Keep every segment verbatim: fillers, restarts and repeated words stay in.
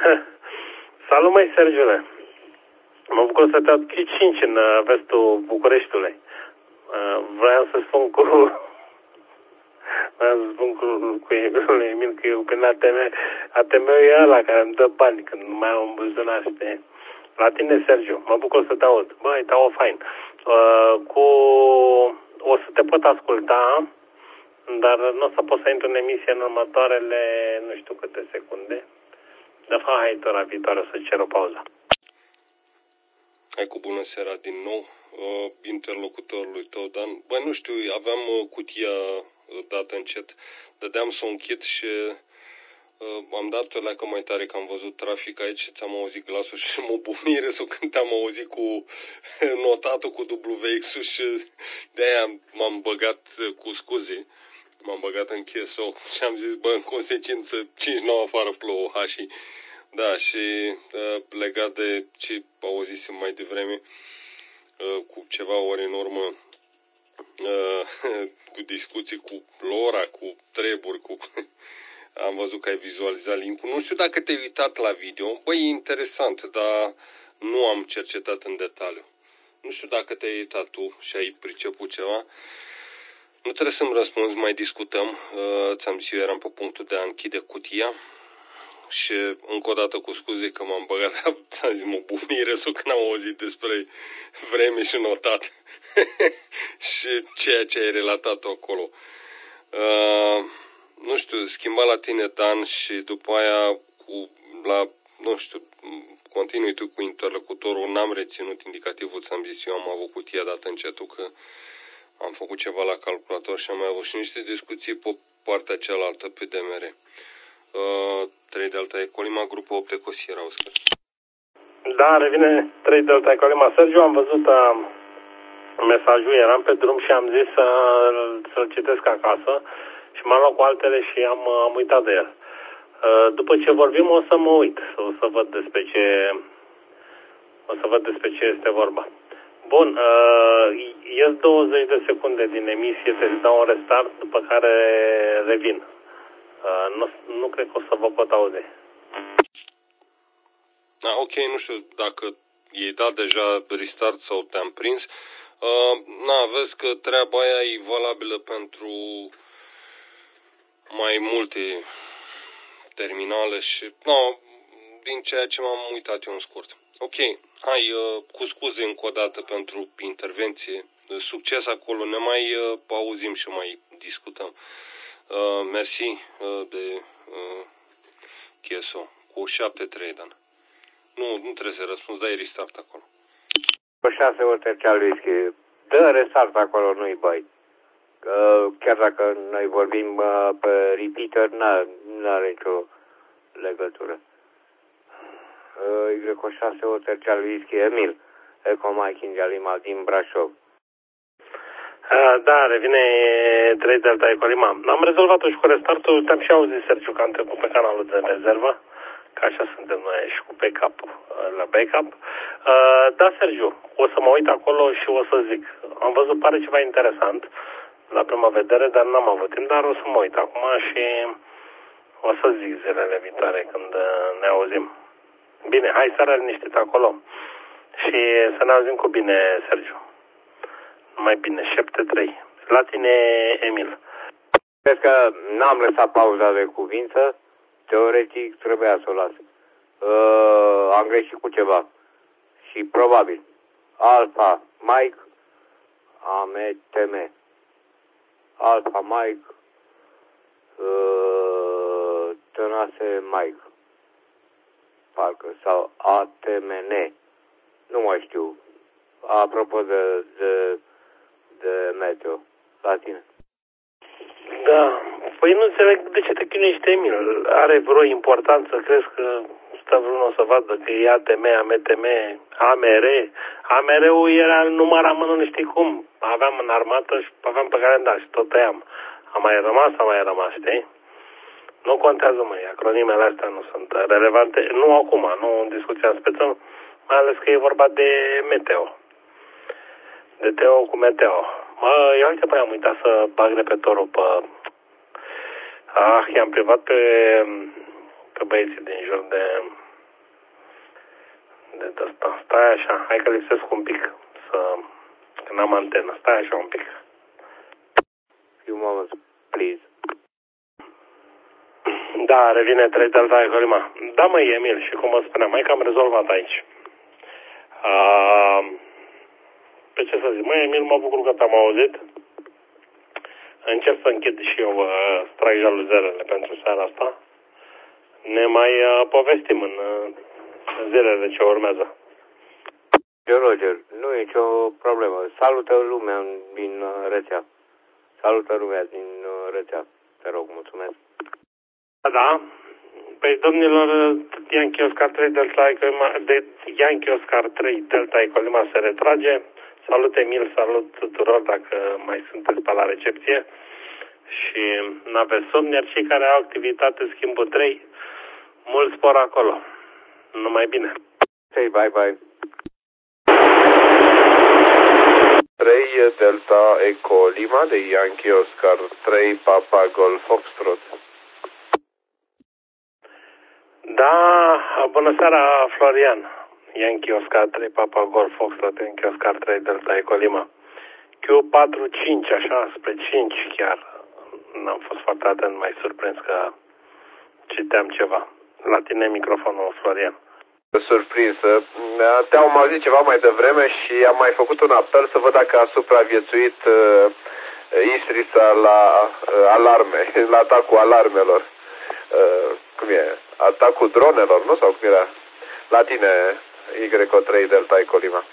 Salut, măi, Sergiule. Mă bucur să te aud cinci în vestul Bucureștiului. Vreau să spun cu... Vreau să spun cu, cu Emil că eu prin A T M, A T M-ul e ăla care îmi dă bani când nu mai am un buzunar, știi? La tine, Sergiu, mă bucur să te aud. Băi, te aud fain. Uh, cu... O să te pot asculta, dar nu o să pot să intru în emisie în următoarele, nu știu câte secunde. De fapt, hai ora viitoare să cer o pauză. Hai cu bună seara din nou, uh, interlocutorului tău, Dan. Băi, nu știu, aveam uh, cutia uh, dată încet, dădeam să o închid și uh, am dat-o leacă mai tare că am văzut trafic aici și ți-am auzit glasul și mă bucur râsul când te-am auzit cu notatul cu W X-ul și de-aia m-am băgat uh, cu scuze. M-am băgat în K S O și am zis, bă, în consecință, cinci nouă afară plouă, hașii. Da, și uh, legat de ce auzisem mai devreme, uh, cu ceva ori în urmă, uh, cu discuții cu Lora, cu treburi, cu... am văzut că ai vizualizat link-ul. Nu știu dacă te-ai uitat la video. Băi, e interesant, dar nu am cercetat în detaliu. Nu știu dacă te-ai uitat tu și ai priceput ceva. Nu trebuie să-mi răspunzi, mai discutăm. Uh, ți-am zis, eu eram pe punctul de a închide cutia. Și încă o dată cu scuze că m-am băgat, am zis, mă bufni râsul când am auzit despre vreme și notat și ceea ce ai relatat acolo. Uh, nu știu, schimba la tine, Dan, și după aia cu, la, nu știu, continui tu cu interlocutorul, n-am reținut indicativul, ți-am zis, eu am avut cutia dată încetul că am făcut ceva la calculator și am mai avut și niște discuții pe partea cealaltă, pe D M R. Uh, trei Delta Ecolima, grupul opt Ecosira, Oscar. Da, revine trei Delta Ecolima. Sergiu, am văzut uh, mesajul, eram pe drum și am zis să, să-l citesc acasă și m-am luat cu altele și am, am uitat de el. Uh, după ce vorbim o să mă uit, o să văd despre ce, o să văd despre ce este vorba. Bun, uh, ies douăzeci de secunde din emisie, să-ți dau un restart, după care revin. Uh, nu, nu cred că o să vă pot auzi. Ah, ok, nu știu dacă i-ai dat deja restart sau te-am prins. Uh, na, vezi că treaba aia e valabilă pentru mai multe terminale și, no, din ceea ce m-am uitat eu în scurt. Ok, hai, uh, cu scuze încă o dată pentru intervenție. Succes acolo, ne mai uh, auzim și mai discutăm. Uh, mersi uh, de uh, K S O. Cu șapte trei, Dan. Nu, nu trebuie să răspunzi, dai restart acolo. Cu șase ori terțea lui Whisky. Dă restart acolo, nu-i bai. Uh, chiar dacă noi vorbim uh, pe repeater, nu are nicio legătură. Uh, Y cu șase ori terțea lui Whisky. Emil, Eco Mike Ingialima din Brașov. Uh, da, revine trei Delta Ecolima. Am rezolvat-o și cu restartul, te-am și auzit, Sergiu, că am trecut pe canalul de rezervă, că așa suntem noi și cu backup, la backup. Uh, da, Sergiu, o să mă uit acolo și o să zic. Am văzut, pare ceva interesant la prima vedere, dar n-am avut timp, dar o să mă uit acum și o să zic zilele viitoare când ne auzim. Bine, hai seara liniștit acolo și să ne auzim cu bine, Sergiu. Mai bine, șapte trei. La tine, Emil. Cred că n-am lăsat pauza de cuvință. Teoretic trebuia să o las. Uh, am greșit cu ceva. Și probabil. Alpha Mike A M T M. Alpha Mike uh, Tănase Mike. Parcă. Sau A T M N. Nu mai știu. Apropo de, de de meteo, la tine. Da, păi nu înțeleg de ce te chinuiești, Emil. Are vreo importanță? Crezi că stă vreunul să vadă că e A T M, A M T M, A M R? A M R-ul era număr amână, nu știi cum. Aveam în armată și aveam pe calendar și tot tăiam. A mai rămas, a mai rămas, știi? Nu contează, măi, acronimele astea nu sunt relevante. Nu acum, nu în discuția în speță, mai ales că e vorba de meteo. De Teo cu meteo. Mă, ia uite, păi am uitat să bag repettorul pe... Ah, i-am privat pe, pe băieții din jur de de asta. Stai așa, hai că lipsesc un pic, să... că n-am antenă. Stai așa un pic. Few moments, please. Da, revine trei Delta Echo Lima. Da, măi, Emil, și cum vă spuneam, mai că am rezolvat aici. Uh, pe ce să zic? Măi, Emil, mă bucur că te-am auzit. Încep să închid și eu, uh, trag jaluzerele pentru seara asta. Ne mai uh, povestim în uh, zilele ce urmează. Roger, nu e nicio problemă. Salută lumea din uh, rețea. Salută lumea din uh, rețea. Te rog, mulțumesc. Da. Păi, domnilor, Yankee Oscar trei Delta Echo Lima, de Yankee Oscar trei Delta Echo Lima se retrage. Salut, Emil, salut tuturor dacă mai sunteți pe la recepție. Și n-aveți somn, iar cei care au activitate schimbul trei, mult spor acolo. Numai bine. Hey, bye bye. trei Delta Echo Lima de Yankee Oscar trei Papa Golf Foxtrot. Da, bună seara, Florian. Yankee Oscar trei Papa Golf Foxtrot, Yankee Oscar trei Delta Echo Lima. Q patru cinci, așa, spre cinci chiar. N-am fost foarte atent, mai surprins că citeam ceva. La tine microfonul, Florian. Surprinsă. Te-am auzit ceva mai devreme și am mai făcut un apel să văd dacă a supraviețuit uh, Istrisa la uh, alarme, la atacul alarmelor. Uh, cum e? Atacul dronelor, nu? Sau cum era? La tine, Y O trei Delta Echo Lima.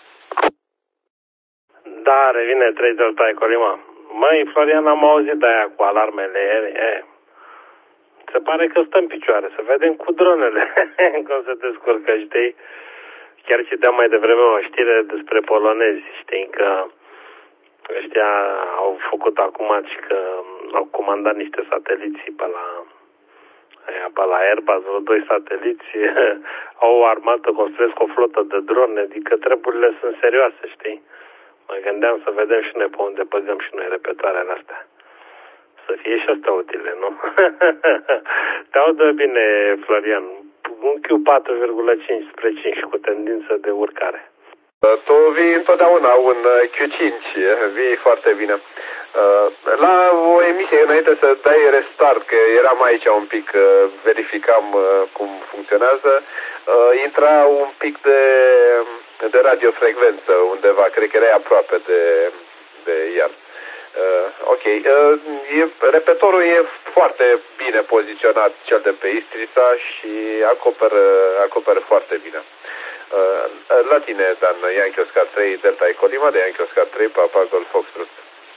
Da, revine trei Delta Echo Lima. Măi, Florian, am auzit de aia cu alarmele ieri. E, se pare că stă în picioare. Să vedem cu dronele cum se descurcă, știi? Chiar citeam mai devreme o știre despre polonezi, știi? Că ăștia au făcut acum și că au comandat niște sateliți pe la, aia, pe la Airbus, vreo doi sateliți, au o armată, construiesc o flotă de drone, adică treburile sunt serioase, știi? Mă gândeam să vedem și noi pe unde băgăm și noi repetoarele astea. Să fie și astea utile, nu? Te aud bine, Florian. Un Q patru virgulă cinci spre cinci cu tendință de urcare. Tu vii întotdeauna un Q cinci, vii foarte bine. La o emisie, înainte să dai restart, că eram aici un pic, verificam cum funcționează, intra un pic de, de radiofrecvență undeva, cred că era aproape de, de ea. Uh, ok. Uh, e, repetorul e foarte bine poziționat, cel de pe Istrisa, și acoperă, acoperă foarte bine. Uh, la tine, Dan, Yankee Oscar trei Delta Echo Lima de Yankee Oscar trei Papa Golf Foxtrot.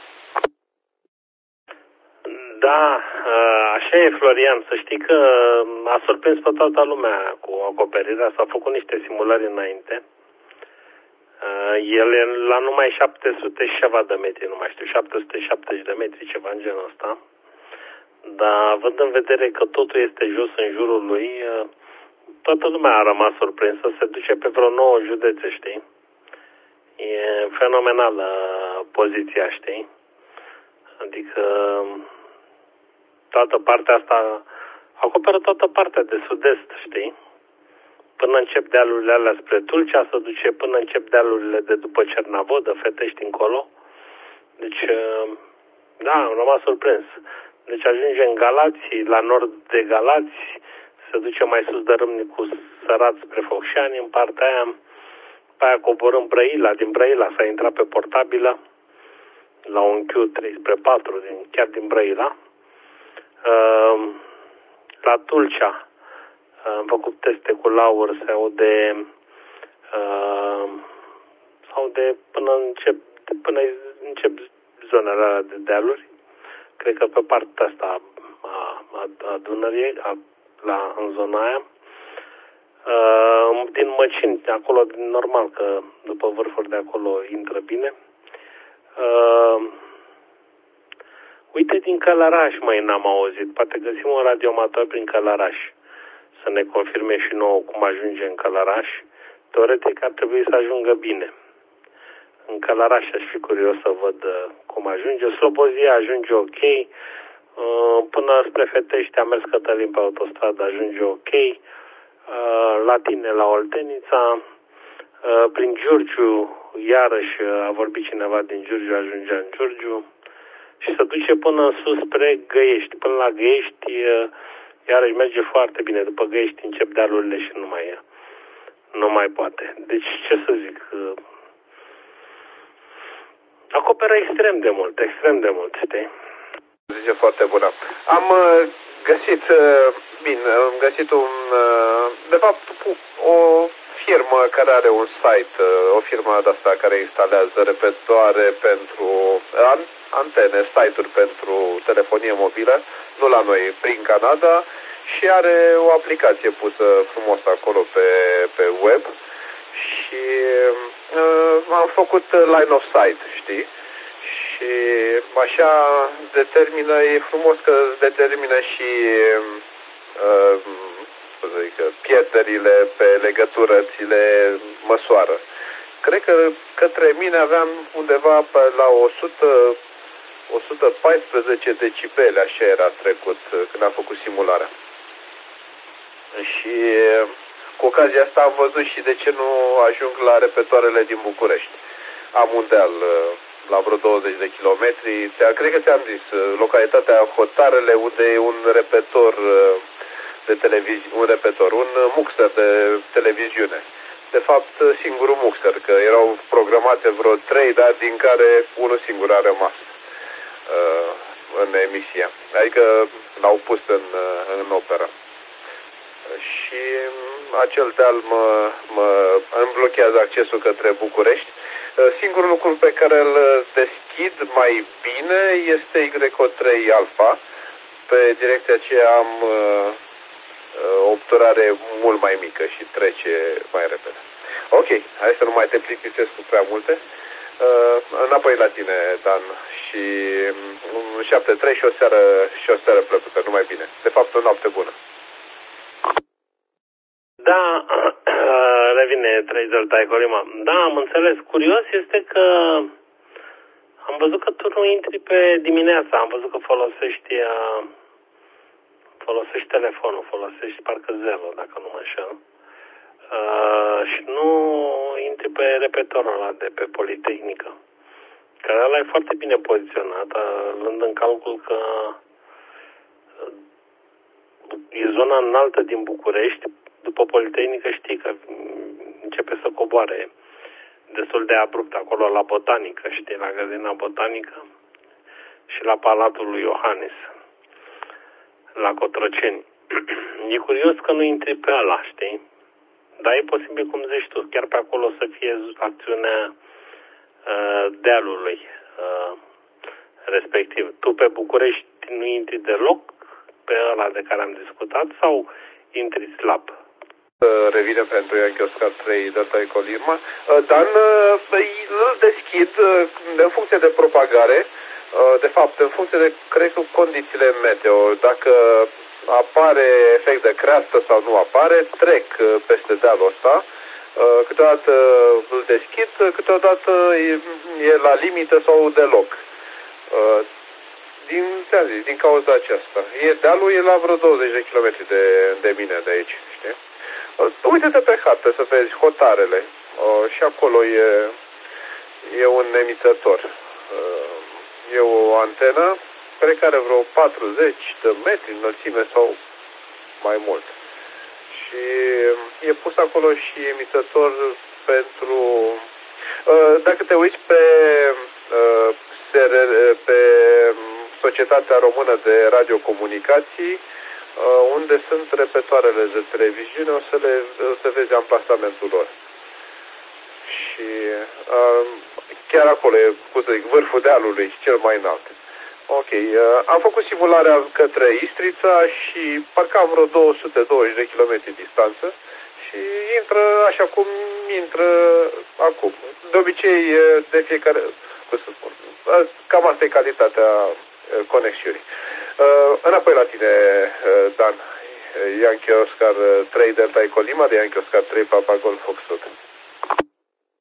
Da, uh, așa e, Florian. Să știi că a surprins pe toată lumea cu acoperirea. S-au făcut niște simulări înainte. Uh, el e la numai șapte sute și ceva de metri, nu mai știu, șapte sute șaptezeci de metri, ceva în genul ăsta. Dar având în vedere că totul este jos în jurul lui, uh, toată lumea a rămas surprinsă, se duce pe vreo nouă județe, știi? E fenomenală poziția, știi? Adică toată partea asta acoperă toată partea de sud-est, știi? Până încep dealurile alea spre Tulcea, se duce până încep dealurile de după Cernavodă, Fetești încolo. Deci, da, am rămas surprins. Deci ajunge în Galați, la nord de Galați, se duce mai sus de Râmnicu Sărat spre Focșani, în partea aia, pe aia coborâm Brăila, din Brăila s-a intrat pe Portabilă, la un Q trei spre patru, din, chiar din Brăila. La Tulcea, am făcut teste cu laur, se aude, uh, se aude până încep, până încep zonele alea de dealuri. Cred că pe partea asta a, a, a Dunării, a, la, în zona aia. Uh, din Măcini, acolo, normal că după vârfuri de acolo intră bine. Uh, uite, din Călăraș, mai n-am auzit. Poate găsim un radioamator prin Călăraș să ne confirme și nouă cum ajunge în Călăraș. Teoretic ar trebui să ajungă bine. În Călăraș aș fi curios să văd cum ajunge. Slobozia ajunge ok. Până spre Fetești a mers Cătălin pe autostradă, ajunge ok. la tine, la Oltenița, prin Giurgiu, iarăși a vorbit cineva din Giurgiu, ajungea în Giurgiu și se duce până sus spre Găiești. Până la Găiești, iarăși merge foarte bine. După Găiești încep dealurile și nu mai, nu mai poate. Deci, ce să zic, acoperă extrem de mult, extrem de mult, știi? Zice foarte bună. Am găsit, bine, am găsit un, de fapt, o firmă care are un site, o firmă de asta care instalează repetoare pentru antene, site-uri pentru telefonie mobilă, nu la noi, prin Canada, și are o aplicație pusă frumos acolo pe, pe web și uh, am făcut line of sight, știi? Și așa determină, e frumos că determină și uh, zic, pierderile pe legătură, ți le măsoară. Cred că către mine aveam undeva pe la o sută, o sută paisprezece decibeli, așa era trecut când am făcut simularea. Și cu ocazia asta am văzut și de ce nu ajung la repetoarele din București. Am un deal la vreo douăzeci de kilometri, cred că ți-am zis, localitatea Hotarele, unde e un repetor de televiziune, un repetor, un muxer de televiziune. De fapt, singurul muxer, că erau programate vreo trei, dar din care unul singur a rămas uh, în emisie. Adică l-au pus în, în operă. Și acel deal mă, mă îmi blochează accesul către București. Singurul lucru pe care îl deschid mai bine este Y O trei Alpha. Pe direcția aceea am uh, o obturare mult mai mică și trece mai repede. Ok, hai să nu mai te plictisesc cu prea multe. Uh, înapoi la tine, Dan, și um, șapte trei și o seară, și o seară plăcută, numai bine. De fapt, o noapte bună. Da, revine trei Delta Colima. Da, am înțeles. Curios este că am văzut că tu nu intri pe dimineața. Am văzut că folosești folosești telefonul, folosești parcă Zelo, dacă nu mă înșel. Uh, și nu intri pe repetorul ăla de pe Politehnică. Care ăla e foarte bine poziționat, luând în calcul că e zona înaltă din București. După Politehnică știi că începe să coboare destul de abrupt acolo la Botanică, știi, la Grădina Botanică și la Palatul lui Iohannis, la Cotroceni. E curios că nu intri pe ăla, știi? Dar e posibil, cum zici tu, chiar pe acolo să fie acțiunea uh, dealului uh, respectiv. Tu pe București nu intri deloc pe ăla de care am discutat sau intri slab? Revine pentru Yankee Oscar trei Delta Echo Lima. Dan, îl deschid în funcție de propagare, de fapt, în funcție de, cred că, condițiile meteo. Dacă apare efect de creastă sau nu apare, trec peste dealul ăsta. Câteodată îl deschid, câteodată e la limită sau deloc. Din, zis, din cauza aceasta. E, dealul e la vreo douăzeci de kilometri de, de mine de aici, știi? Uite-te pe hartă să vezi Hotarele. Uh, și acolo e, e un emițător. Uh, e o antenă care are vreo patruzeci de metri înălțime sau mai mult. Și e pus acolo și emițător pentru... Uh, dacă te uiți pe, uh, pe Societatea Română de Radiocomunicații, unde sunt repetoarele de televiziune, o să, le, o să vezi amplasamentul lor. Și uh, chiar acolo e, cum să zic, vârful dealului, cel mai înalt. Ok, uh, am făcut simularea către Istrița și parcă am vreo două sute douăzeci de kilometri distanță și intră așa cum intră acum. De obicei, de fiecare, cum să spun, cam asta e calitatea conexiunii. Uh, înapoi la tine, uh, Dan. Yankee Oscar trei Delta Echo Lima de Yankee Oscar trei Papa Golf Foxtrot.